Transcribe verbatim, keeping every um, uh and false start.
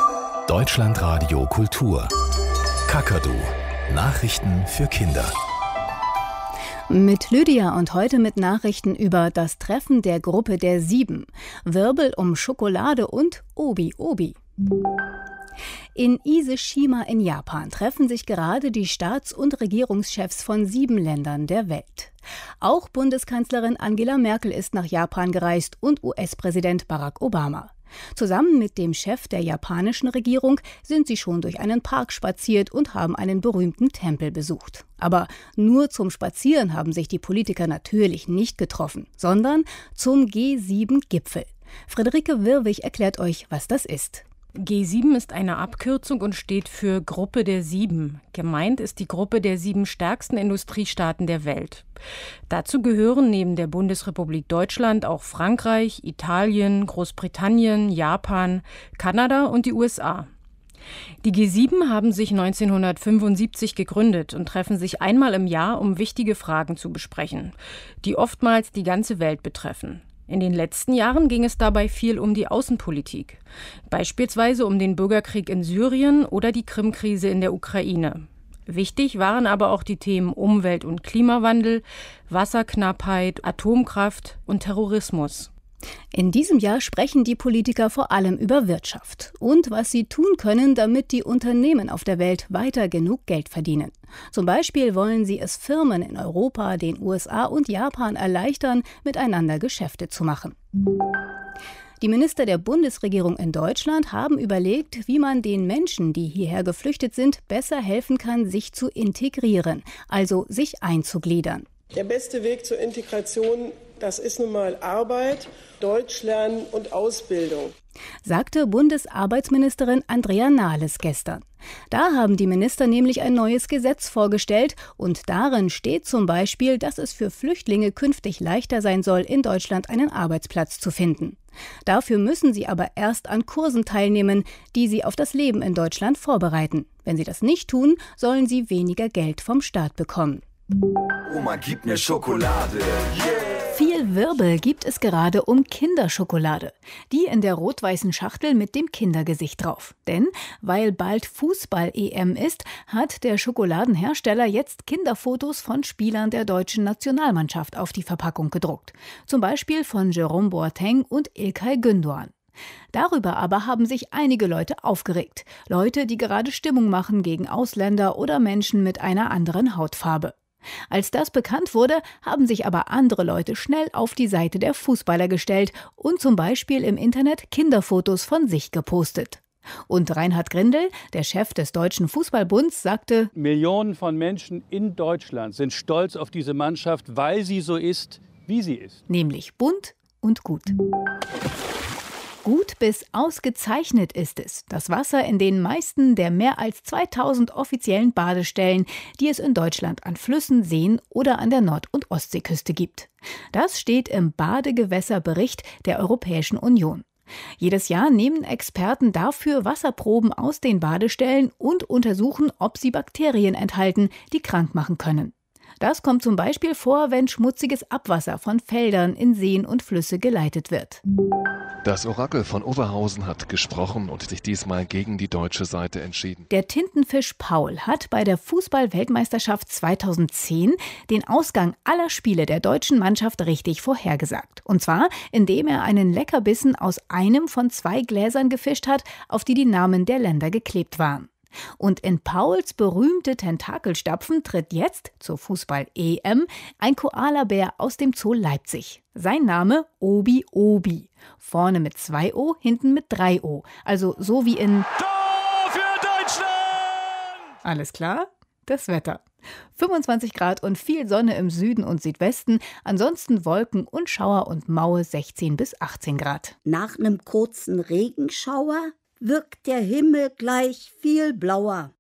Deutschlandradio Kultur. Kakadu. Nachrichten für Kinder. Mit Lydia und heute mit Nachrichten über das Treffen der Gruppe der Sieben. Wirbel um Schokolade und Obi-Obi. In Ise-Shima in Japan treffen sich gerade die Staats- und Regierungschefs von sieben Ländern der Welt. Auch Bundeskanzlerin Angela Merkel ist nach Japan gereist und U S-Präsident Barack Obama. Zusammen mit dem Chef der japanischen Regierung sind sie schon durch einen Park spaziert und haben einen berühmten Tempel besucht. Aber nur zum Spazieren haben sich die Politiker natürlich nicht getroffen, sondern zum G sieben Gipfel. Friederike Wirwig erklärt euch, was das ist. G sieben ist eine Abkürzung und steht für Gruppe der Sieben. Gemeint ist die Gruppe der sieben stärksten Industriestaaten der Welt. Dazu gehören neben der Bundesrepublik Deutschland auch Frankreich, Italien, Großbritannien, Japan, Kanada und die U S A. Die G sieben haben sich neunzehnhundertfünfundsiebzig gegründet und treffen sich einmal im Jahr, um wichtige Fragen zu besprechen, die oftmals die ganze Welt betreffen. In den letzten Jahren ging es dabei viel um die Außenpolitik, beispielsweise um den Bürgerkrieg in Syrien oder die Krim-Krise in der Ukraine. Wichtig waren aber auch die Themen Umwelt- und Klimawandel, Wasserknappheit, Atomkraft und Terrorismus. In diesem Jahr sprechen die Politiker vor allem über Wirtschaft und was sie tun können, damit die Unternehmen auf der Welt weiter genug Geld verdienen. Zum Beispiel wollen sie es Firmen in Europa, den U S A und Japan erleichtern, miteinander Geschäfte zu machen. Die Minister der Bundesregierung in Deutschland haben überlegt, wie man den Menschen, die hierher geflüchtet sind, besser helfen kann, sich zu integrieren, also sich einzugliedern. Der beste Weg zur Integration, das ist nun mal Arbeit, Deutsch lernen und Ausbildung, sagte Bundesarbeitsministerin Andrea Nahles gestern. Da haben die Minister nämlich ein neues Gesetz vorgestellt und darin steht zum Beispiel, dass es für Flüchtlinge künftig leichter sein soll, in Deutschland einen Arbeitsplatz zu finden. Dafür müssen sie aber erst an Kursen teilnehmen, die sie auf das Leben in Deutschland vorbereiten. Wenn sie das nicht tun, sollen sie weniger Geld vom Staat bekommen. Oma, gib mir Schokolade. Yeah. Viel Wirbel gibt es gerade um Kinderschokolade. Die in der rot-weißen Schachtel mit dem Kindergesicht drauf. Denn weil bald Fußball-E M ist, hat der Schokoladenhersteller jetzt Kinderfotos von Spielern der deutschen Nationalmannschaft auf die Verpackung gedruckt. Zum Beispiel von Jerome Boateng und İlkay Gündoğan. Darüber aber haben sich einige Leute aufgeregt. Leute, die gerade Stimmung machen gegen Ausländer oder Menschen mit einer anderen Hautfarbe. Als das bekannt wurde, haben sich aber andere Leute schnell auf die Seite der Fußballer gestellt und zum Beispiel im Internet Kinderfotos von sich gepostet. Und Reinhard Grindel, der Chef des Deutschen Fußballbunds, sagte: Millionen von Menschen in Deutschland sind stolz auf diese Mannschaft, weil sie so ist, wie sie ist. Nämlich bunt und gut. Gut bis ausgezeichnet ist es, das Wasser in den meisten der mehr als zweitausend offiziellen Badestellen, die es in Deutschland an Flüssen, Seen oder an der Nord- und Ostseeküste gibt. Das steht im Badegewässerbericht der Europäischen Union. Jedes Jahr nehmen Experten dafür Wasserproben aus den Badestellen und untersuchen, ob sie Bakterien enthalten, die krank machen können. Das kommt zum Beispiel vor, wenn schmutziges Abwasser von Feldern in Seen und Flüsse geleitet wird. Das Orakel von Oberhausen hat gesprochen und sich diesmal gegen die deutsche Seite entschieden. Der Tintenfisch Paul hat bei der Fußball-Weltmeisterschaft zweitausendzehn den Ausgang aller Spiele der deutschen Mannschaft richtig vorhergesagt. Und zwar, indem er einen Leckerbissen aus einem von zwei Gläsern gefischt hat, auf die die Namen der Länder geklebt waren. Und in Pauls berühmte Tentakelstapfen tritt jetzt zur Fußball-E M ein Koalabär aus dem Zoo Leipzig. Sein Name Obi-Obi. Vorne mit zwei O, hinten mit drei O. Also so wie in Tor für Deutschland! Alles klar? Das Wetter. fünfundzwanzig Grad und viel Sonne im Süden und Südwesten. Ansonsten Wolken und Schauer und maue sechzehn bis achtzehn Grad. Nach einem kurzen Regenschauer wirkt der Himmel gleich viel blauer.